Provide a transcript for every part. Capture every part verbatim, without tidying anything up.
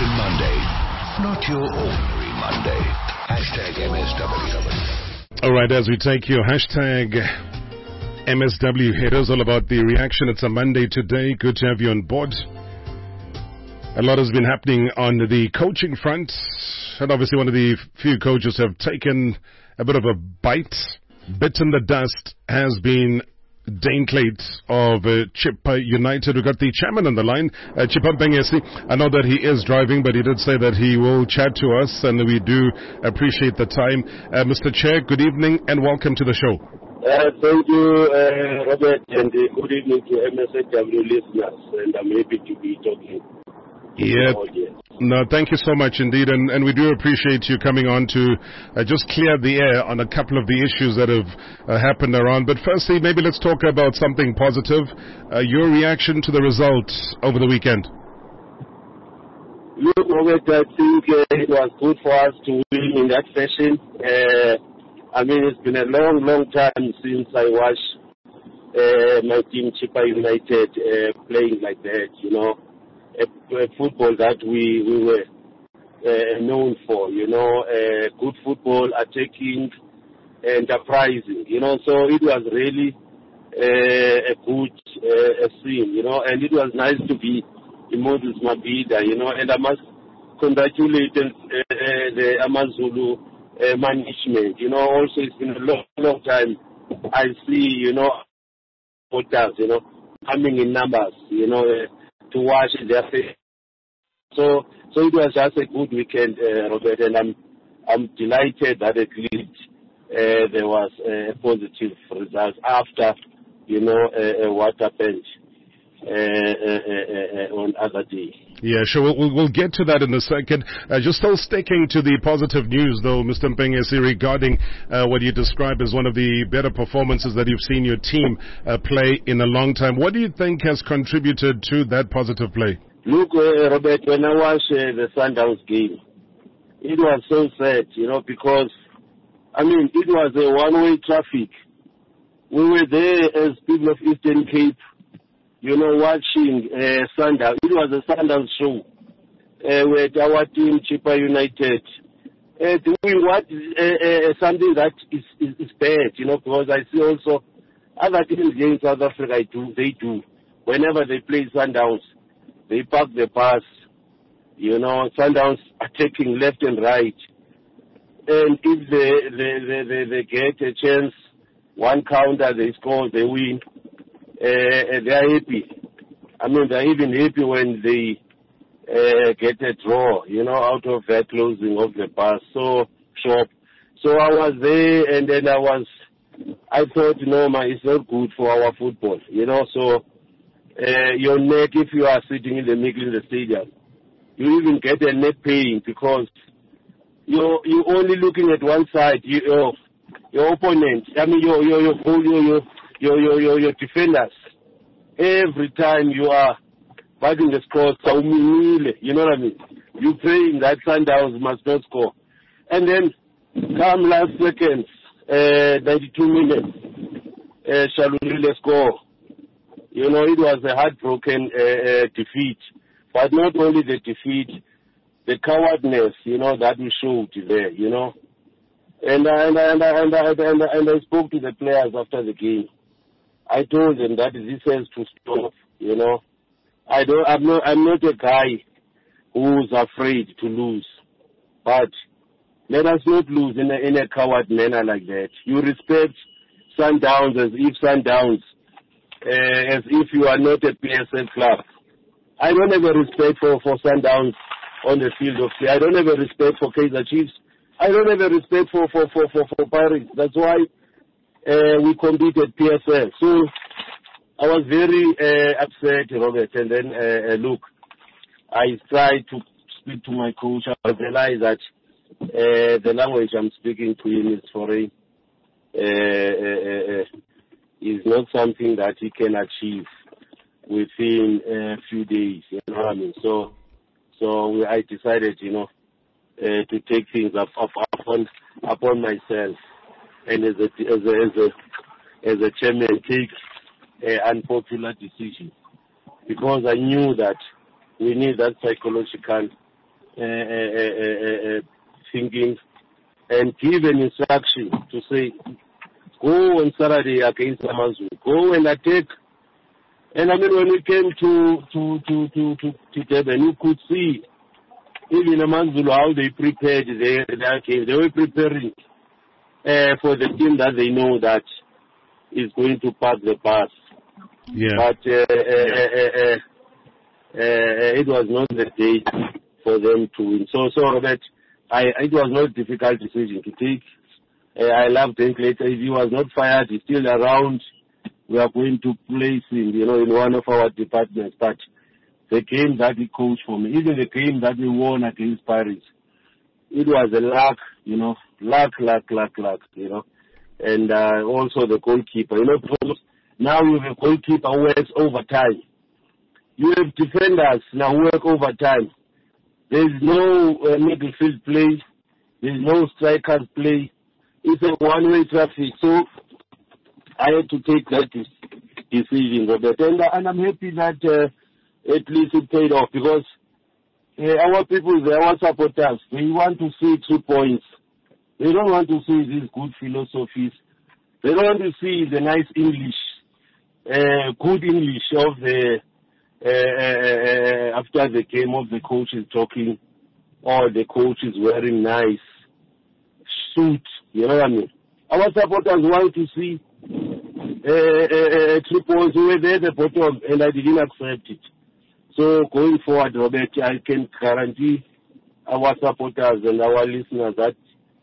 Reaction Monday. Not your ordinary Monday. Hashtag M S W. All right, as we take your hashtag M S W headers, all about the reaction. It's a Monday today. Good to have you on board. A lot has been happening on the coaching front. And obviously one of the few coaches have taken a bit of a bite. Bitten the dust has been Dane Clayton of uh, Chippa United. We've got the chairman on the line, uh, Chippa Mpengesi. I know that he is driving, but he did say that he will chat to us, and we do appreciate the time. Uh, Mister Chair, good evening and welcome to the show. Uh, thank you, uh, Robert, and uh, good evening to M S W listeners, and I'm happy to be talking. Yeah. No, thank you so much indeed, and, and we do appreciate you coming on to uh, just clear the air on a couple of the issues that have uh, happened around. But firstly, maybe let's talk about something positive. Uh, your reaction to the results over the weekend. Look, Robert, I think uh, it was good for us to win in that fashion. Uh, I mean, it's been a long, long time since I watched uh, my team, Chippa United, uh, playing like that, you know. A, a football that we, we were uh, known for, you know, uh, good football, attacking, enterprising, you know, so it was really uh, a good uh, a scene, you know, and it was nice to be in Moses Mabhida, you know, and I must congratulate uh, uh, the AmaZulu uh, management, you know, also it's been a long, long time I see, you know, supporters, you know, coming in numbers, you know, uh, to watch their face. So, so it was just a good weekend, uh, Robert, and I'm, I'm delighted that at least uh, there was a positive result after, you know, uh, uh, what happened uh, uh, uh, uh, on other day. Yeah, sure. We'll, we'll, we'll get to that in a second. Uh, just still sticking to the positive news, though, Mister Mpengesi, regarding uh, what you describe as one of the better performances that you've seen your team uh, play in a long time. What do you think has contributed to that positive play? Look, uh, Robert, when I watched uh, the Sundowns game, it was so sad, you know, because, I mean, it was a one-way traffic. We were there as people of Eastern Cape, you know, watching uh, Sundowns. It was a Sundowns show uh, with our team, Chippa United, uh, doing what uh, uh, something that is, is, is bad, you know, because I see also other teams in South Africa, I do, they do. Whenever they play Sundowns, they park the bus, you know, Sundowns attacking left and right. And if they, they, they, they, they get a chance, one counter, they score, they win. Uh, they are happy. I mean, they're even happy when they uh, get a draw, you know, out of that closing of the bus so shop. So I was there, and then I was, I thought, no, man, it's not good for our football, you know. So uh, your neck, if you are sitting in the middle of the stadium, you even get a neck pain because you're you're only looking at one side. You, your your opponent, I mean, your your your your your Your, your, your, your defenders, every time you are fighting the score, you know what I mean? You praying that Sundowns must not score. And then come last seconds, uh, ninety-two minutes, uh, Shalulile score. You know, it was a heartbroken uh, uh, defeat. But not only the defeat, the cowardness, you know, that we showed there, you know. And, and, and, and, and, and, and I spoke to the players after the game. I told them that this has to stop, you know. I don't, I'm not, I'm not a guy who's afraid to lose. But let us not lose in a, in a coward manner like that. You respect Sundowns as if Sundowns, uh, as if you are not a P S L club. I don't have a respect for, for Sundowns on the field of play. I don't have a respect for Kaizer Chiefs. I don't have a respect for, for, for, for, for Pirates. That's why Uh, we competed P S L. So I was very uh, upset, Robert, and then uh, uh, look, I tried to speak to my coach. I realized that uh, the language I'm speaking to him is foreign. Uh, uh, uh, is not something that he can achieve within a few days, you know what I mean? So, so we, I decided, you know, uh, to take things up, up, upon, upon myself. And as a, as a, as a, as a chairman, take an unpopular decision. Because I knew that we need that psychological uh, uh, uh, uh, thinking and give an instruction to say, go on Saturday against Amazulu, go and attack. And I mean, when we came to to to to to, to Durban, you could see even Amazulu how they prepared their, their game. They were preparing uh, for the team that they know that is going to pass the bus. Yeah. But uh, uh, uh, uh, uh, it was not the day for them to win. So, so Robert, I, it was not a difficult decision to take. Uh, I love Dinklage. If he was not fired, he's still around. We are going to place him, you know, in one of our departments. But the game that he coached for me, even the game that we won against Paris, it was a luck, you know, luck, luck, luck, luck, you know. And uh, also the goalkeeper, you know, because now you have a goalkeeper who works overtime. You have defenders now work overtime. There is no uh, midfield play. There is no strikers play. It's a one-way traffic. So I had to take that decision, Robert. And, uh, and I'm happy that uh, at least it paid off because uh, our people, our supporters, they want to see two points. They don't want to see these good philosophies. They don't want to see the nice English, uh, good English of the uh, uh, after the game of the coaches talking, or the coaches wearing nice suit. You know what I mean? Our supporters want to see uh, uh, uh, three points. We were there at the bottom, and I didn't accept it. So going forward, Robert, I can guarantee our supporters and our listeners that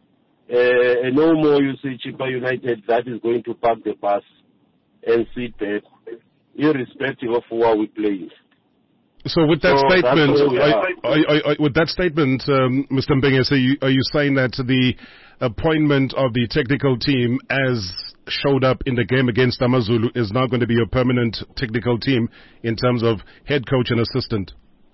uh, no more you see Chippa United that is going to park the bus and sit back, irrespective of who are we playing. So with that so statement, I, I, I, with that statement, um, Mister Mbenge, so you, are you saying that the appointment of the technical team as showed up in the game against Amazulu is now going to be a permanent technical team in terms of head coach and assistant?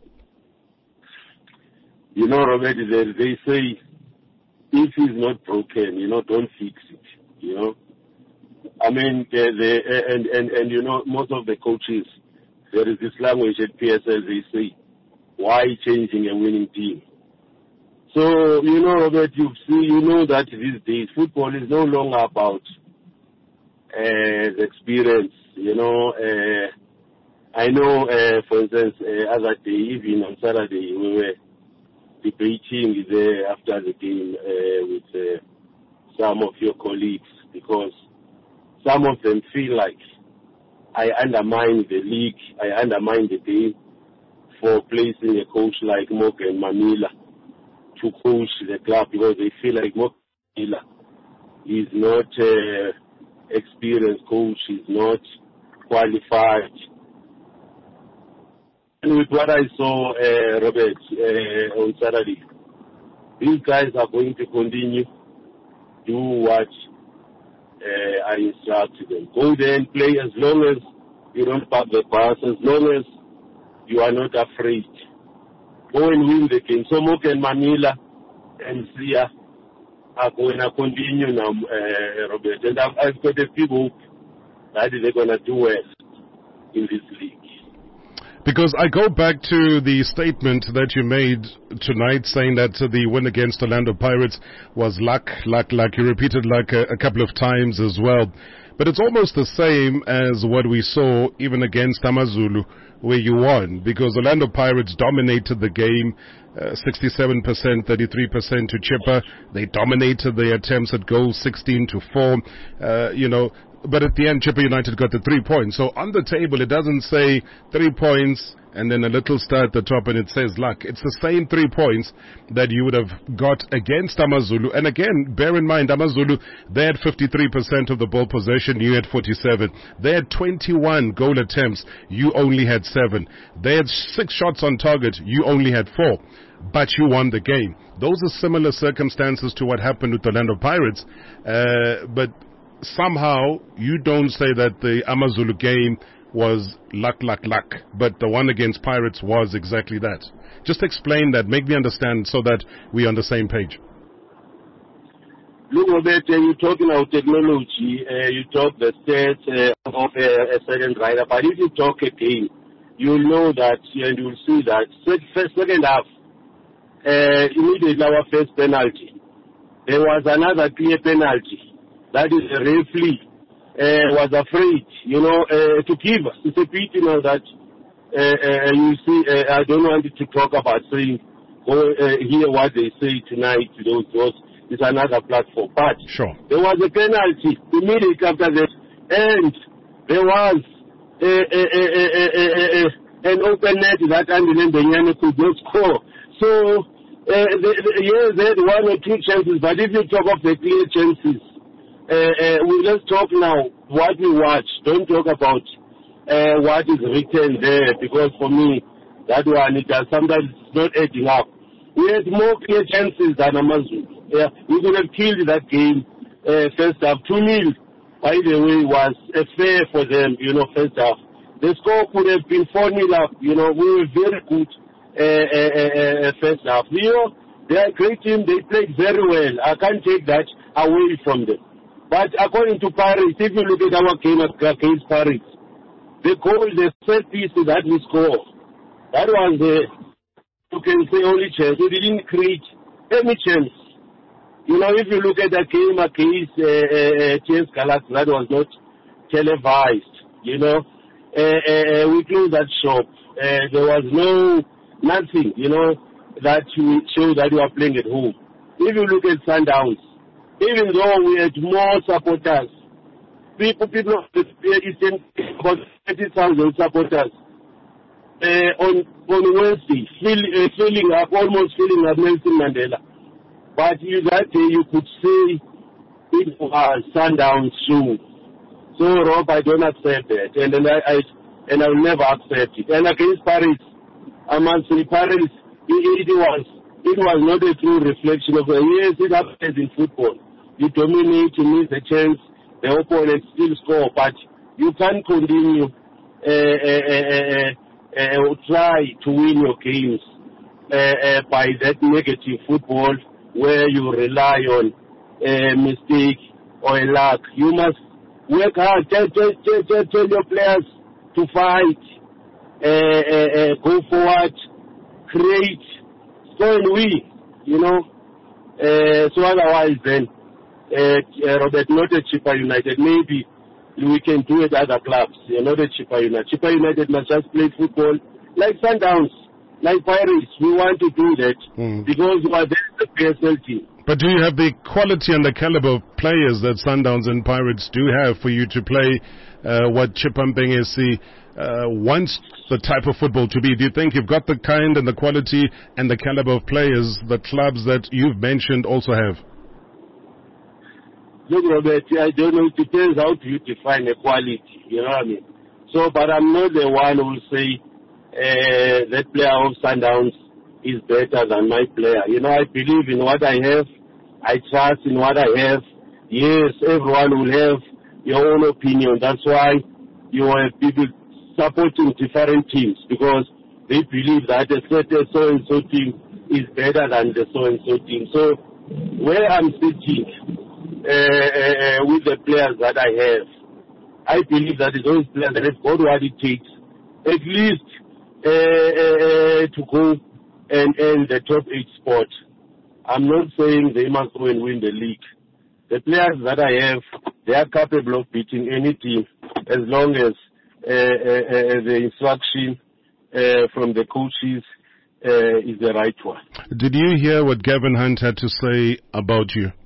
You know, Robert, they, they say, if it's not broken, you know, don't fix it, you know. I mean, they, they, and, and, and, you know, most of the coaches, there is this language at P S L, they say, why changing a winning team? So, you know, Robert, you see, you know that these days, football is no longer about uh, the experience, you know. Uh, I know, uh, for instance, uh, other day, even on Saturday, we were debating there after the game uh, with uh, some of your colleagues because some of them feel like I undermine the league, I undermine the game for placing a coach like Morgan Mamila to coach the club because they feel like Morgan Mamila is not an uh, experienced coach, is not qualified. And with what I saw, uh, Robert, uh, on Saturday, these guys are going to continue do what uh, I instructed them. Go there and play as long as you don't park the bus, as long as you are not afraid. Go and win the game. So Moke and Manila and Sia are going to continue now, uh, Robert. And I've, I've got a big hope that they're going to do well in this league. Because I go back to the statement that you made tonight saying that the win against Orlando Pirates was luck, luck, luck. You repeated luck a, a couple of times as well. But it's almost the same as what we saw even against Amazulu, where you won, because Orlando Pirates dominated the game, uh, sixty-seven percent, thirty-three percent to Chipper. They dominated the attempts at goals, sixteen to four. Uh, you know, but at the end, Chipper United got the three points. So on the table, it doesn't say three points and then a little star at the top and it says luck. It's the same three points that you would have got against Amazulu. And again, bear in mind, Amazulu, they had fifty-three percent of the ball possession, you had forty-seven. They had twenty-one goal attempts, you only had seven. They had six shots on target, you only had four. But you won the game. Those are similar circumstances to what happened with Orlando Pirates. Uh, but somehow you don't say that the Amazulu game was luck, luck, luck, but the one against Pirates was exactly that. Just explain that, make me understand so that we're on the same page. Look, Robert, uh, you're talking about technology, uh, you talk the stats uh, of uh, a second rider, but if you talk a game, you'll know that and you'll see that second half, uh, immediately our first penalty, there was another clear penalty. That is the referee uh, was afraid, you know, uh, to give us. It's a pity now that uh, uh, you see, uh, I don't want to talk about saying, go uh, hear what they say tonight. Those, those, it's another platform. But sure. There was a penalty immediately after that, and there was a, a, a, a, a, a, an open net that Andile Mbenyane could not score. So, uh, the, the, yes, they had one or two chances, but if you talk of the clear chances, uh, uh, we let's talk now what we watch. Don't talk about uh, what is written there, because for me, that one, it does, sometimes it's not adding up. We had more clear chances than Amazulu. Yeah, we could have killed that game uh, first half. two nil, by the way, was uh, fair for them, you know, first half. The score could have been four nil up. You know, we were very good uh, uh, uh, first half. You know, they are a great team. They played very well. I can't take that away from them. But according to Paris, if you look at our game against Paris, the goal, the first piece that we scored, that was the, you can say, only chance. We didn't create any chance. You know, if you look at the game against uh, uh, T S Galaxy, that was not televised. You know, uh, uh, we closed that shop. Uh, there was no, nothing, you know, that we show that we are playing at home. If you look at Sundowns, even though we had more supporters, people, people, Eastern, about thirty thousand supporters, uh, on, on Wednesday, fill, uh, filling up, almost filling up Nelson Mandela. But you, that day you could say it was Sundowns show. So Rob, I don't accept that, and then I, I and I will never accept it. And against Paris, I must say Paris, it, it was it was not a true reflection of the yes, it happens in football. You dominate, you miss the chance, the opponent still score, but you can't continue uh, uh, uh, uh, uh, try to win your games uh, uh, by that negative football, where you rely on a mistake or a luck. You must work hard. Tell, tell, tell, tell, tell your players to fight, uh, uh, uh, go forward, create, score and win, you know. Uh, so otherwise then, uh, uh, Robert, not a Chippa United. Maybe we can do it at other clubs. You're not a Chippa United. Chippa United must just play football like Sundowns. Like Pirates, we want to do that mm. because we are the P S L team. But do you have the quality and the caliber of players that Sundowns and Pirates do have for you to play uh, what Chippa Mbengyane uh, wants the type of football to be? Do you think you've got the kind and the quality and the caliber of players the clubs that you've mentioned also have? Look, Robert, I don't know. It depends how you define equality. You know what I mean? So, but I'm not the one who will say, Uh, that player of Sundowns is better than my player. You know, I believe in what I have. I trust in what I have. Yes, everyone will have your own opinion. That's why you have people supporting different teams, because they believe that a certain so-and-so team is better than the so-and-so team. So where I'm sitting uh, uh, with the players that I have, I believe that those players that have got what it takes, at least Uh, uh, to go and earn the top eight spot. I'm not saying they must go and win the league. The players that I have, they are capable of beating any team as long as uh, uh, uh, the instruction uh, from the coaches uh, is the right one. Did you hear what Gavin Hunt had to say about you?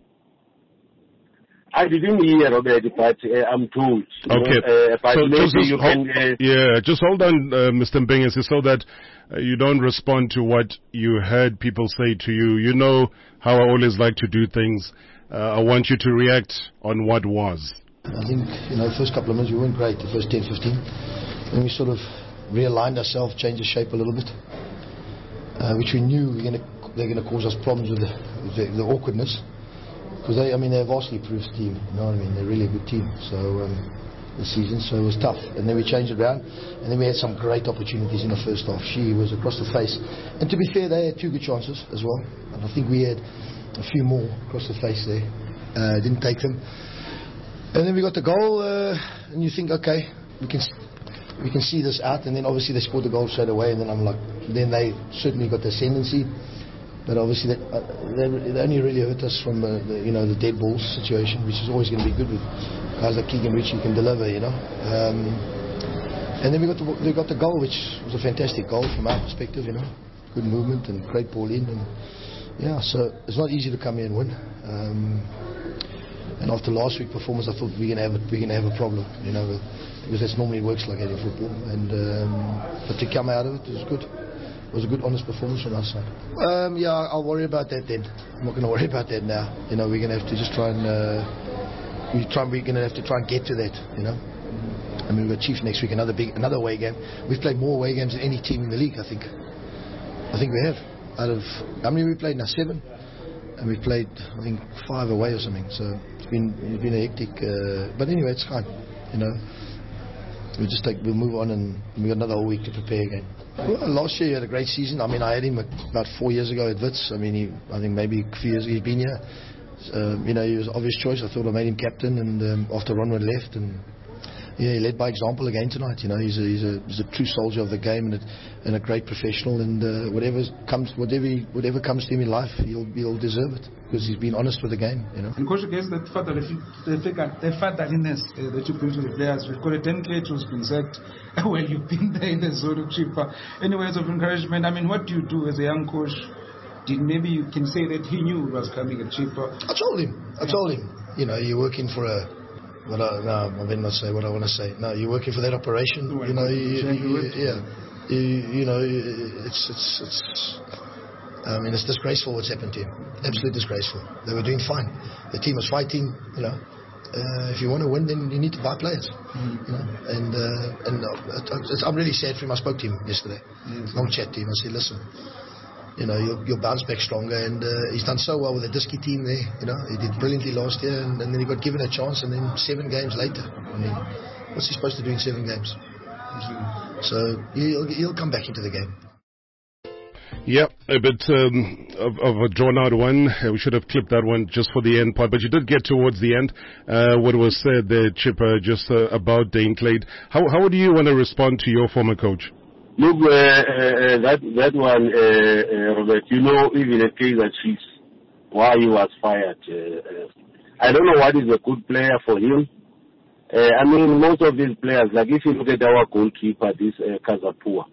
I didn't hear about it, but uh, I'm told. Okay. Know, uh, but so maybe just you hold, can, uh, yeah, just hold on, uh, Mister Mbengyane, so that uh, you don't respond to what you heard people say to you. You know how I always like to do things. Uh, I want you to react on what was. I think, you know, the first couple of minutes we weren't great, the first ten, fifteen. Then we sort of realigned ourselves, changed the shape a little bit, uh, which we knew were gonna, they're going to cause us problems with the, with the, the awkwardness. Because they, I mean, they're a vastly proved team, you know what I mean? They're really a good team. So, um, this season, so it was tough. And then we changed it around, and then we had some great opportunities in the first half. She was across the face. And to be fair, they had two good chances as well. And I think we had a few more across the face there. Uh, didn't take them. And then we got the goal, uh, and you think, okay, we can we can see this out. And then obviously they scored the goal straight away. And then I'm like, then they certainly got the ascendancy. But obviously, that, uh, they, they only really hurt us from uh, the, you know, the dead balls situation, which is always going to be good with guys like Keegan Ritchie can deliver, you know. Um, and then we got the we got the goal, which was a fantastic goal from our perspective, you know. Good movement and great ball in, and yeah, so it's not easy to come here and win. Um, and after last week's performance, I thought we're going to have a, we're going to have a problem, you know, because that's normally works like that in football. And um, but to come out of it, it was good. It was a good, honest performance from our side. Um, yeah, I'll worry about that then. I'm not going to worry about that now. You know, we're going to have to just try and uh, we try. We're going to have to try and get to that. You know, I mean, we've got Chiefs next week, another big, another away game. We've played more away games than any team in the league, I think. I think we have. Out of how many we played now? Seven, and we played I think five away or something. So it's been it's been a hectic. Uh, but anyway, it's fine. You know, we'll just take we'll move on, and we got another whole week to prepare again. Well, last year he had a great season. I mean, I had him about four years ago at Wits. I mean, he, I think maybe a few years he's been here. Um, you know, he was an obvious choice. I thought I made him captain, and um, after Ronwood left, and yeah, he led by example again tonight. You know, he's a he's a, he's a true soldier of the game, and a, and a great professional. And uh, whatever comes, whatever he, whatever comes to him in life, he'll he'll deserve it because he's been honest with the game. You know. And coach, against the father, the the fatherliness uh, that you bring to the players, we've got a ten K who's been said. Well, you've been there in the zone of Chipper. Any words of encouragement? I mean, what do you do as a young coach? Did maybe you can say that he knew it was coming at Chipper? I told him. I told him. You know, you're working for a. What I, no, I better not say what I want to say. No, you're working for that operation. You know, you, you, you, yeah. You, you know, it's it's it's. I mean, it's disgraceful what's happened to him. Absolutely disgraceful. They were doing fine. The team was fighting. You know. Uh, if you want to win, then you need to buy players. Mm. You know, and uh, and uh, I'm really sad for him. I spoke to him yesterday. Mm. Long chat to him. I said, listen, you know, you'll, you'll bounce back stronger. And uh, he's done so well with the Diski team there. You know, he did brilliantly last year, and, and then he got given a chance. And then seven games later, I mean, what's he supposed to do in seven games? Mm. So he'll he'll come back into the game. Yeah, a bit um, of, of a drawn-out one. Uh, we should have clipped that one just for the end part, but you did get towards the end. Uh, what was said there, Chipper, just uh, about Dane Clayton. How how do you want to respond to your former coach? Look, uh, uh, that that one, uh, uh, Robert. You know, even at Kaizer Chiefs, why he was fired. Uh, uh, I don't know what is a good player for him. Uh, I mean, most of these players, like if you look at our goalkeeper, this uh, Kazapua,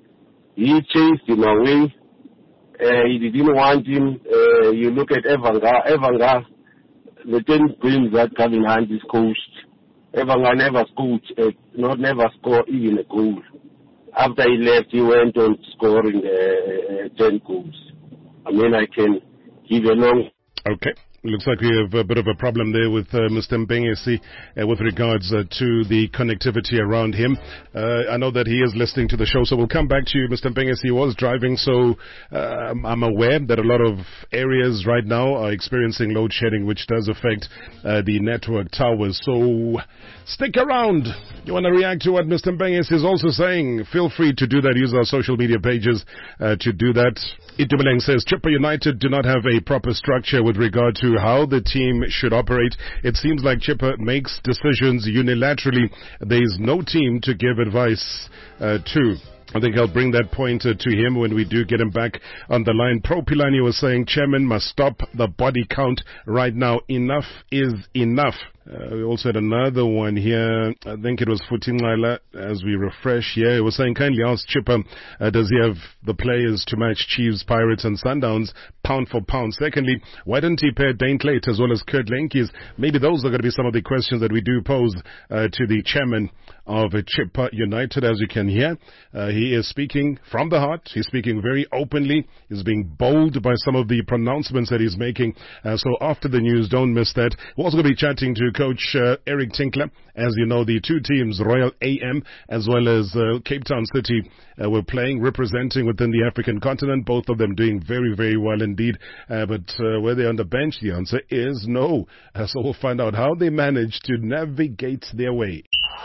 he chased him away. Uh, he didn't want him. Uh, you look at Evanga. Evanga, the ten games that Calvin Hunt is coached, Evanga never scored, uh, not never scored even a goal. After he left, he went on scoring uh, uh, ten goals. I mean, I can give a long. Okay. Looks like we have a bit of a problem there with uh, Mister Mbengesi uh, with regards uh, to the connectivity around him. Uh, I know that he is listening to the show, so we'll come back to you. Mister Mbengesi was driving, so uh, I'm aware that a lot of areas right now are experiencing load shedding, which does affect uh, the network towers. So stick around. You want to react to what Mister Mbengesi is also saying? Feel free to do that. Use our social media pages uh, to do that. Itumeleng says, Chipper United do not have a proper structure with regard to how the team should operate. It seems like Chipper makes decisions unilaterally. There is no team to give advice uh, to. I think I'll bring that pointer to him when we do get him back on the line. Pro Pilani was saying, Chairman must stop the body count right now. Enough is enough. Uh, we also had another one here. I think it was Futingala as we refresh here. It was saying, kindly ask Chipper, uh, does he have the players to match Chiefs, Pirates and Sundowns pound for pound? Secondly, why didn't he pair Dane Clayton as well as Kurt Lenkies? Maybe those are going to be some of the questions that we do pose uh, to the chairman of uh, Chipper United. As you can hear, uh, he is speaking from the heart. He's speaking very openly. He's being bold by some of the pronouncements that he's making. Uh, so after the news, don't miss that. We're also going to be chatting to Coach uh, Eric Tinkler. As you know, the two teams, Royal A M as well as uh, Cape Town City, uh, were playing, representing within the African continent. Both of them doing very, very well indeed. Uh, but uh, were they on the bench? The answer is no. Uh, so we'll find out how they managed to navigate their way.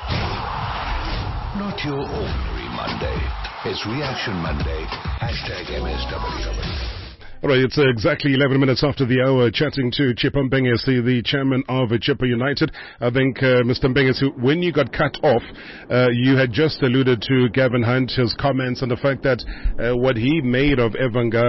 Not your ordinary Monday. It's Reaction Monday. Hashtag M S W. All right, it's uh, exactly eleven minutes after the hour, chatting to Chipper Mbengesi, the chairman of Chipper United. I think, uh, Mister Mbengesi, when you got cut off, uh, you had just alluded to Gavin Hunt, his comments, and the fact that uh, what he made of Evanga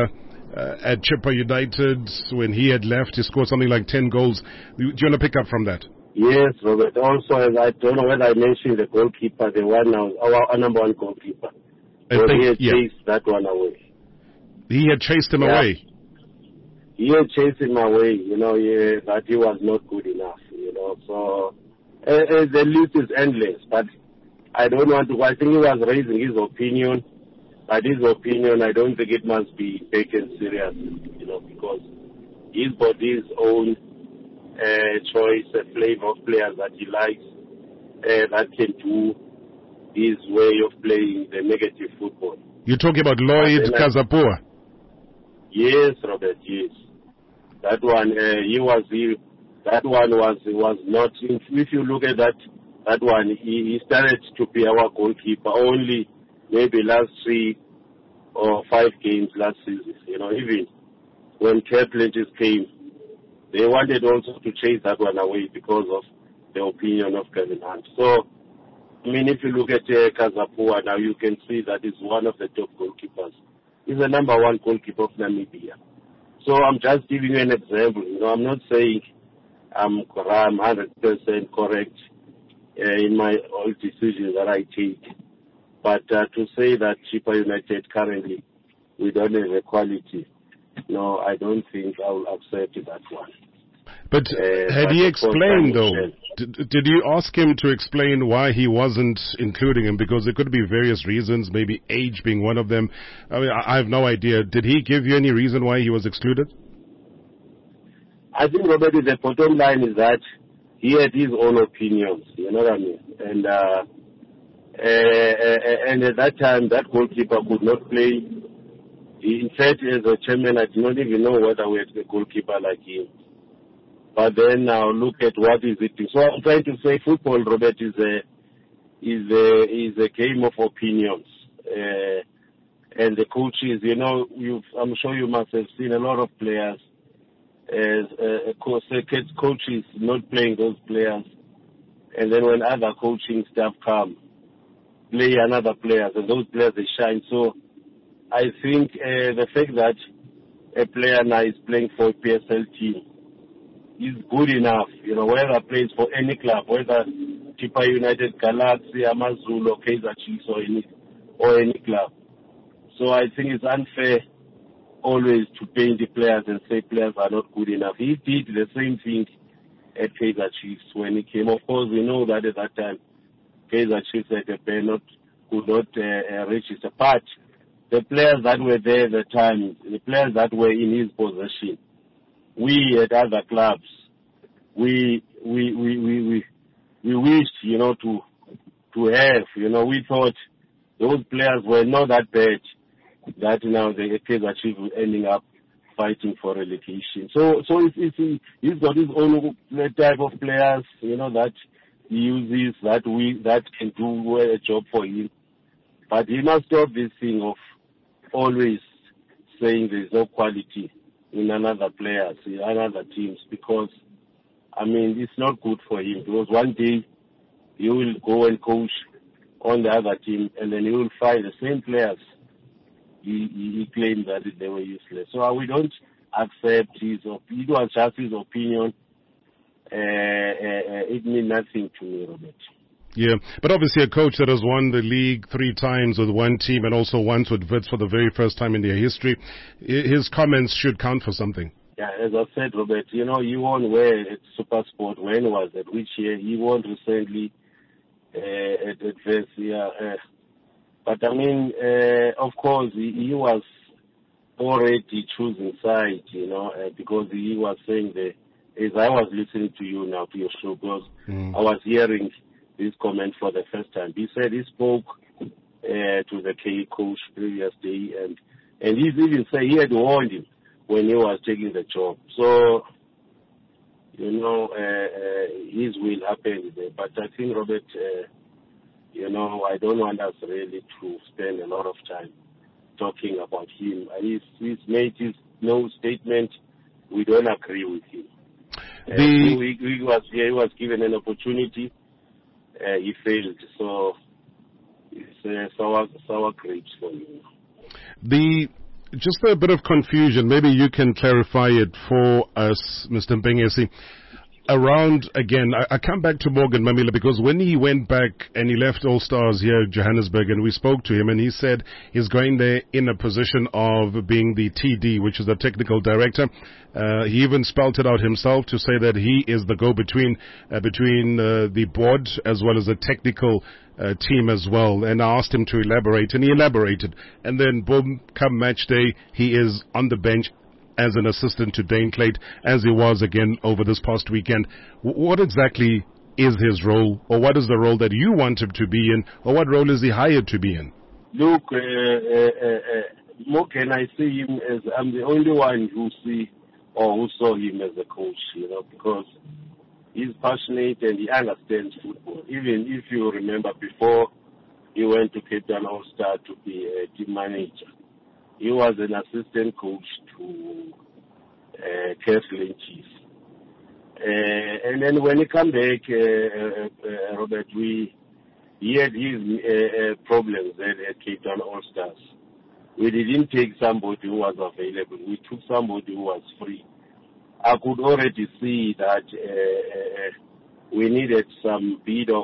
uh, at Chippa United when he had left. He scored something like ten goals. Do you want to pick up from that? Yes, Robert. Also, as I don't know whether I mentioned the goalkeeper, the one now, our, our number one goalkeeper. I so think, he had yeah. chased that one away. He had chased him yeah. away? He had chased him away, you know, yeah, that he was not good enough, you know. So, uh, uh, the list is endless, but I don't want to, I think he was raising his opinion, but his opinion, I don't think it must be taken serious, you know, because he's got his own uh, choice, a flavor of players that he likes, uh, that can do his way of playing the negative football. You're talking about Lloyd Kazapua? Yes, Robert, yes. That one, uh, he was, he, that one was, was not, if you look at that, that one, he, he started to be our goalkeeper only maybe last three or five games last season. You know, even when care pledges came, they wanted also to chase that one away because of the opinion of Kevin Hunt. So, I mean, if you look at uh, Kazapua now, you can see that he's one of the top goalkeepers. He's the number one goalkeeper of Namibia. So I'm just giving you an example. You know, I'm not saying I'm I'm one hundred percent correct uh, in my all decisions that I take. But uh, to say that Chippa United currently, we don't have a quality, no, I don't think I will accept that one. But uh, had but he explained, though, did, did you ask him to explain why he wasn't including him? Because there could be various reasons, maybe age being one of them. I mean, I, I have no idea. Did he give you any reason why he was excluded? I think, Robert, the bottom line is that he had his own opinions, you know what I mean? And, uh, uh, and at that time, that goalkeeper could not play. In fact, as a chairman, I did not even know whether we had a goalkeeper like him. But then now look at what is it. So I'm trying to say football, Robert, is a is a is a game of opinions. Uh, and the coaches, you know, you I'm sure you must have seen a lot of players as uh, coach, coaches not playing those players, and then when other coaching staff come, play another players, and those players they shine. So I think uh, the fact that a player now is playing for a P S L team is good enough, you know, whether plays for any club, whether Chippa United, Galaxy, Amazulu, or Kaizer Chiefs, or any, or any club. So I think it's unfair always to paint the players and say players are not good enough. He did the same thing at Kaizer Chiefs when he came. Of course, we know that at that time, Kaizer Chiefs at the not, could not uh, register. But the players that were there at the time, the players that were in his possession, we at other clubs, we we we we we, we wished, you know, to to have, you know, we thought those players were not that bad that now the Kaizer Chiefs were ending up fighting for relegation. So so it's, it's, he's got his own type of players, you know, that he uses that we that can do a job for him. But he must stop this thing of always saying there's no quality in another players, in another teams, because, I mean, it's not good for him, because one day he will go and coach on the other team, and then he will find the same players he, he, he claimed that they were useless. So we don't accept his opinion. It was just his opinion. Uh, uh, it means nothing to me, Robert. Yeah, but obviously a coach that has won the league three times with one team and also once with Wits for the very first time in their history, his comments should count for something. Yeah, as I said, Robert, you know, he won where at SuperSport, when was it, which year? He won recently uh, at, at Wits, yeah. Uh, but I mean, uh, of course, he, he was already choosing side, you know, uh, because he was saying that, as I was listening to you now, to your show, because mm. I was hearing this comment for the first time. He said he spoke uh, to the K coach previous day, and and he even said he had warned him when he was taking the job. So, you know, uh, uh, his will happen there. But I think, Robert, uh, you know, I don't want us really to spend a lot of time talking about him. He's, he's made his no statement. We don't agree with him. Uh, the... he, he, was, he was given an opportunity. Uh, he failed, so it's uh, sour, sour grapes for me. The just a bit of confusion. Maybe you can clarify it for us, Mister Mpengesi. Around, again, I, I come back to Morgan Mamila because when he went back and he left All Stars here in Johannesburg and we spoke to him and he said he's going there in a position of being the T D, which is the technical director. Uh, he even spelt it out himself to say that he is the go-between uh, between uh, the board as well as the technical uh, team as well. And I asked him to elaborate and he elaborated. And then boom, come match day, he is on the bench as an assistant to Dane Clayton, as he was again over this past weekend. W- what exactly is his role, or what is the role that you want him to be in, or what role is he hired to be in? Look, uh, uh, uh, Morgan, I see him as, I'm the only one who see or who saw him as a coach, you know, because he's passionate and he understands football. Even if you remember before he went to Cape Town All-Star to be a team manager, he was an assistant coach to uh, Kathleen Chief. Uh, and then when he came back, uh, uh, Robert, we, he had his uh, uh, problems at, at Cape Town All-Stars. We didn't take somebody who was available. We took somebody who was free. I could already see that uh, uh, we needed some bit of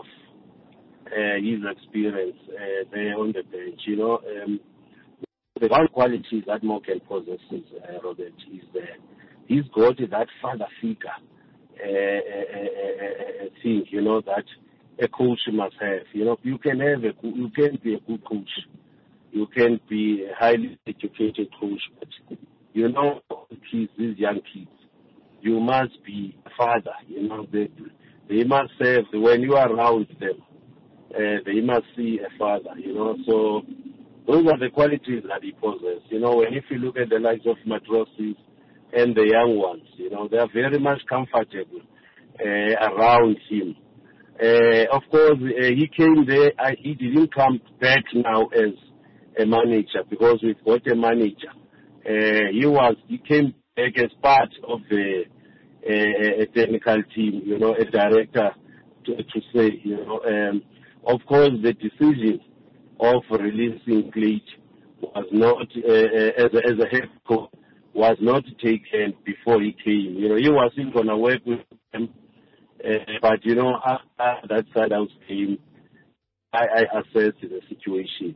uh, his experience uh, there on the bench, you know. Um, The one quality that Morgan possesses, uh, Robert, is that he's got that father figure uh, uh, uh, thing, you know, that a coach must have. You know, you can have a, you can be a good coach, you can be a highly educated coach, but you know, kids, these young kids, you must be a father. You know, they they must have when you are around them, uh, they must see a father. You know, so. Those are the qualities that he possesses. You know, and if you look at the likes of Matrosis and the young ones, you know, they are very much comfortable uh, around him. Uh, of course, uh, he came there, uh, he didn't come back now as a manager because we've got a manager. Uh, he was, he came back as part of the uh, a technical team, you know, a director to, to say, you know. Um, of course, the decision of releasing Clayton was not, uh, uh, as, a, as a head coach, was not taken before he came. You know, he wasn't going to work with them, uh, but, you know, after that side house came, I, I assessed the situation.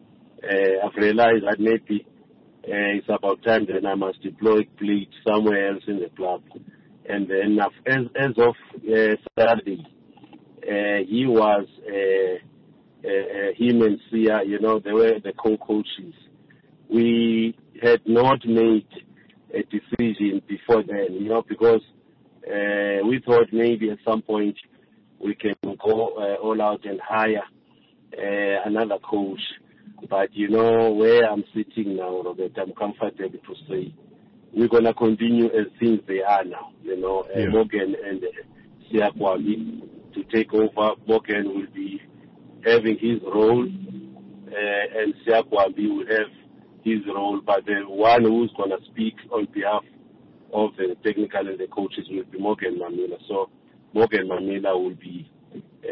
Uh, I've realized that maybe uh, it's about time that I must deploy Clayton somewhere else in the club. And then as, as of uh, Saturday, uh, he was... Uh, Uh, uh, him and Sia, you know, they were the co-coaches. We had not made a decision before then, you know, because uh, we thought maybe at some point we can go uh, all out and hire uh, another coach. But, you know, where I'm sitting now, Robert, I'm comfortable to say we're going to continue as things they are now, you know, uh, yeah. Morgan and uh, Sia Kwame to take over. Morgan will be having his role, uh, and Sia Kwame will have his role, but the one who's going to speak on behalf of the technical and the coaches will be Morgan Mamila. So Morgan Mamila will be uh,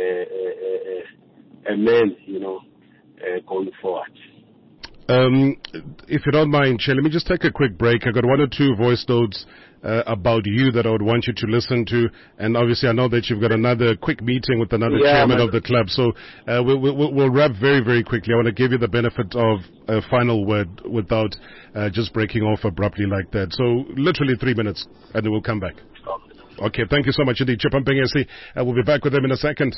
a, a, a man, you know, uh, going forward. Um, if you don't mind, Che, let me just take a quick break. I got one or two voice notes uh, about you that I would want you to listen to, and obviously I know that you've got another quick meeting with another yeah, chairman of the club, so uh, we'll, we'll, we'll wrap very, very quickly. I want to give you the benefit of a final word without uh, just breaking off abruptly like that. So literally three minutes, and then we'll come back. Okay, thank you so much indeed, Chippa Mpengesi. Uh, we'll be back with them in a second.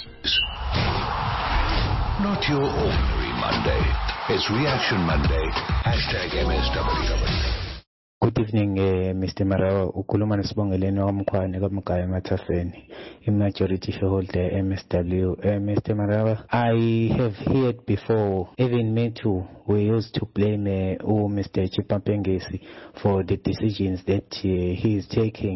Not your ordinary Monday. It's Reaction Monday. Hashtag M S W. Good evening, uh, Mister Marawa. Ukuluma nisibongeleni wamkhwane kaMgaya Mathafeni, majority shareholder M S W. Uh, Mister Marawa, I have heard before, even me too, we used to blame uh, oh, Mister Chippa Mpengesi for the decisions that uh, he is taking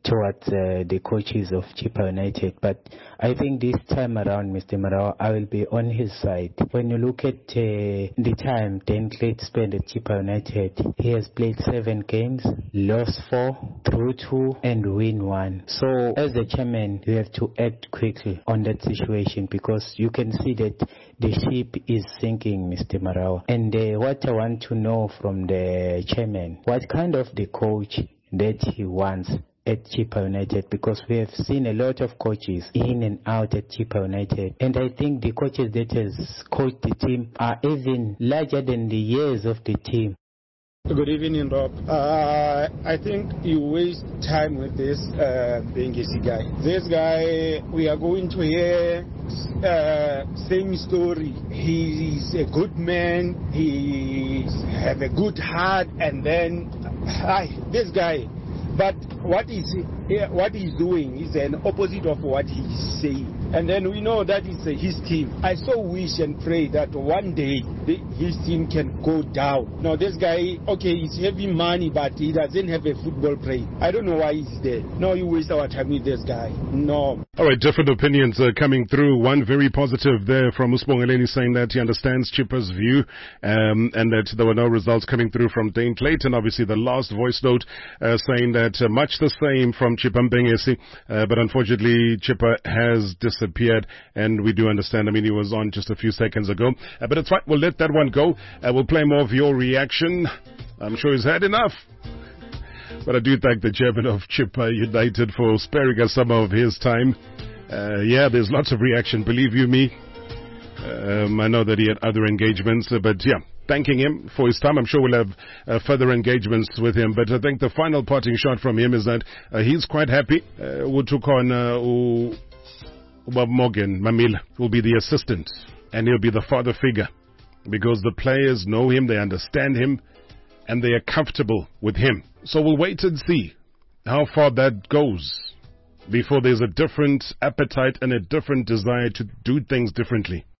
towards uh, the coaches of Chippa United. But I think this time around, Mister Marawa, I will be on his side. When you look at uh, the time Dan Clayton spent at Chippa United, he has played seven games, lost four, drew two, and win one. So as the chairman, you have to act quickly on that situation, because you can see that the ship is sinking, Mister Marawa. And uh, what I want to know from the chairman, what kind of the coach that he wants at Chippa United, because we have seen a lot of coaches in and out at Chippa United, and I think the coaches that has coached the team are even larger than the years of the team. Good evening, Rob. Uh, I think you waste time with this uh, Bengesi guy. This guy, we are going to hear uh, same story. He's a good man. He have a good heart, and then hi, this guy. But what is what he's doing is an opposite of what he's saying. And then we know that it's his team. I so wish and pray that one day the, his team can go down. Now this guy, okay, he's having money, but he doesn't have a football play. I don't know why he's there. No, you waste our time with this guy. No. All right, different opinions uh, coming through. One very positive there from Usbongeleni, saying that he understands Chippa's view um, and that there were no results coming through from Dane Clayton. Obviously, the last voice note uh, saying that uh, much the same from Chippa Mbengesi, uh, but unfortunately Chippa has disappeared, and we do understand. I mean, he was on just a few seconds ago, uh, but it's right. We'll let that one go. Uh, we'll play more of your reaction. I'm sure he's had enough. But I do thank the chairman of Chippa United for sparing us some of his time. Uh, yeah, there's lots of reaction, believe you me. Um, I know that he had other engagements, uh, but yeah, thanking him for his time. I'm sure we'll have uh, further engagements with him. But I think the final parting shot from him is that uh, he's quite happy. Uh, we took on uh, Bob Morgan, Mamila, will be the assistant, and he'll be the father figure, because the players know him, they understand him, and they are comfortable with him. So we'll wait and see how far that goes before there's a different appetite and a different desire to do things differently.